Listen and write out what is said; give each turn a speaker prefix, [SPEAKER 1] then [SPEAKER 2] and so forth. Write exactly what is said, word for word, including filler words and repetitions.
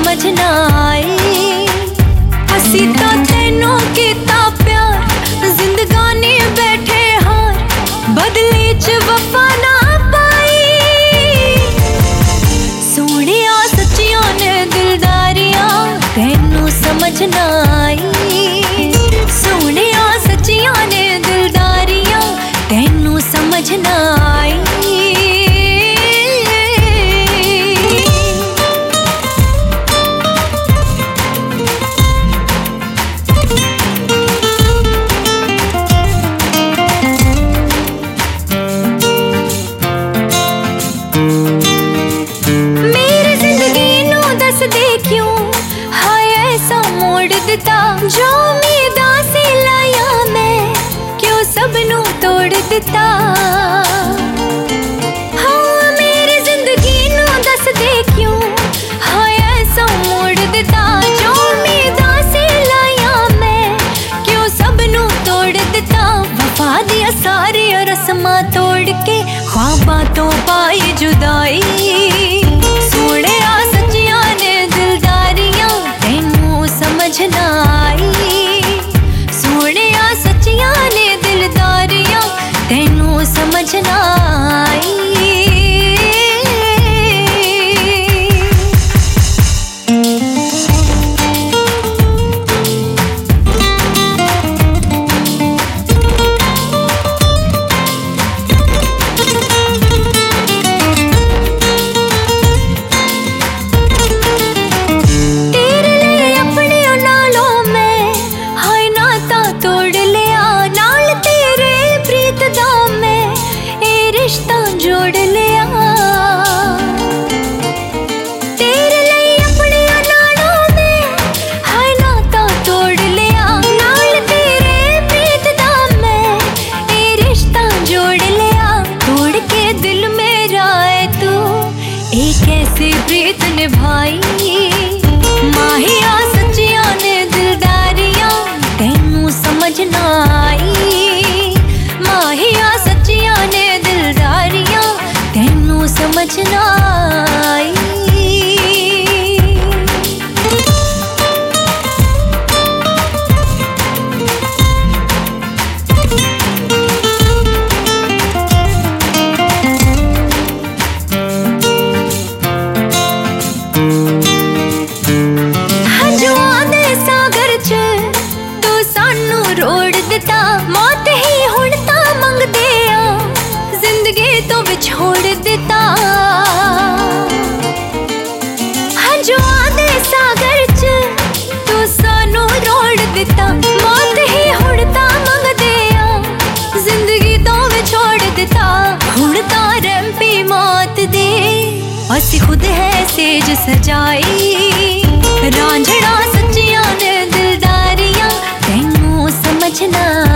[SPEAKER 1] समझ ना आई। असी तो तेनों कीता प्यार, जिंदगानी बैठे हार, बदले च वफा ना पाई। सोहणिया सच्चियां ने दिलदारियां, तेनों समझ ना आई। सोहणिया सच्चियां ने दिलदारियां, तेनों समझ ना आई। जो उम्मीदां सी लाया मैं, क्यों सबनू तोड़ दिता। हाँ मेरी जिंदगी नू दस दे क्यों हाय ऐसा मोड़ दिता। जो उम्मीदां सी लाया मैं, क्यों सबनू तोड़ दिता। वफा दिया सारी रस्मां तोड़ के, ख्वाबां तो पाई जुदाई। सोहणे आ सच्चियां ने दिलदारियां, तेनू समझ ना आई। सोहणे आ सच्चियां ने दिलदारियां, तेनू समझ ना आई। जोड़ लिया तेरे लिए अपने नालों में, हाय नाता तोड़ लिया। नाल तेरे प्रीत दा मैं ए रिश्ता जोड़ लिया। तोड़ के दिल मेरा है तू, एक कैसे प्रीत निभाई। माहिया सच्चियां ने दिलदारियां, तेनू समझ ना आई। माहिया सच्चियां ने दिलदारियां, तेनू समझ ना आई। हंजुआं दे सागर च तू सानू रोड़ दिता। मौत ही हुण तां मंगदे आ, जिंदगी तो विछोड़ दिता। हंजुआं दे सागर च तू सानू रोड़ दिता। मौत ही हुण तां मंगदे आ, जिंदगी तो विछोड़ दिता। हुण तां रैंपी मौत दे, असी खुद है सेज सजाई। रांझड़ा सच्चियां ने दिलदारियां, तेनू समझ ना